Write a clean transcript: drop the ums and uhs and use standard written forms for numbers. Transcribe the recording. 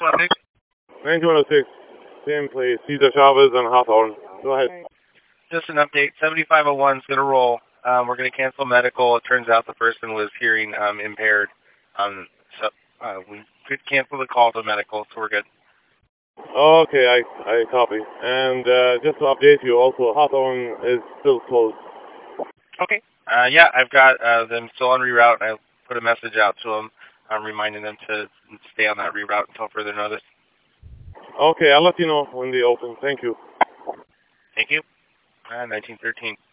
9206. Same place. Cesar Chavez and Hawthorne. Go ahead. Just an update. 7501 is going to roll. We're going to cancel medical. It turns out the person was hearing impaired. So we could cancel the call to medical, so we're good. Okay, I copy. And just to update you also, Hawthorne is still closed. Okay. Yeah, I've got them still on reroute. I put a message out to them. I'm reminding them to stay on that reroute until further notice. Okay, I'll let you know when they open. Thank you. Thank you. 1913.